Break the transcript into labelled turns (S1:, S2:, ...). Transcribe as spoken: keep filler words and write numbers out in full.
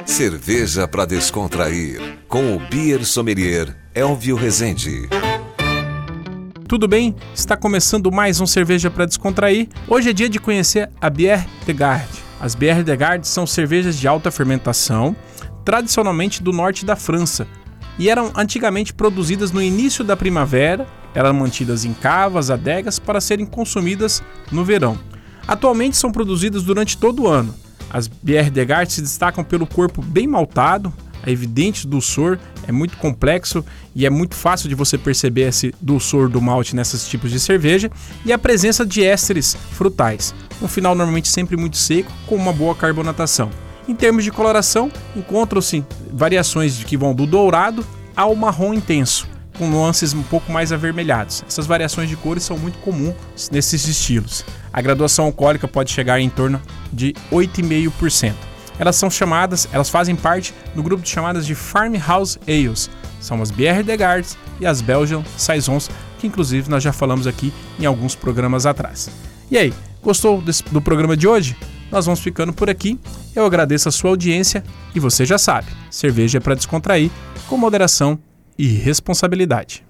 S1: Cerveja para descontrair, com o Beer Sommelier Elvio Rezende.
S2: Tudo bem? Está começando mais um Cerveja para Descontrair. Hoje é dia de conhecer a Bière de Garde. As Bières de Garde são cervejas de alta fermentação, tradicionalmente do norte da França, e eram antigamente produzidas no início da primavera, eram mantidas em cavas, adegas, para serem consumidas no verão. Atualmente são produzidas durante todo o ano. As Bières de Garde se destacam pelo corpo bem maltado, a evidente dulçor, é muito complexo e é muito fácil de você perceber esse dulçor do malte nesses tipos de cerveja, e a presença de ésteres frutais, um final normalmente sempre muito seco, com uma boa carbonatação. Em termos de coloração, encontram-se variações que vão do dourado ao marrom intenso, com nuances um pouco mais avermelhados. Essas variações de cores são muito comuns nesses estilos. A graduação alcoólica pode chegar em torno de oito vírgula cinco por cento. Elas são chamadas, elas fazem parte do grupo de chamadas de Farmhouse Ales. São as Bières de Garde e as Belgian Saisons, que inclusive nós já falamos aqui em alguns programas atrás. E aí, gostou desse, do programa de hoje? Nós vamos ficando por aqui. Eu agradeço a sua audiência e você já sabe, cerveja é para descontrair, com moderação e responsabilidade.